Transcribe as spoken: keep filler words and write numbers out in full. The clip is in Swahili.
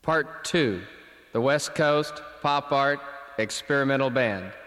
Part two, the West Coast Pop Art Experimental Band.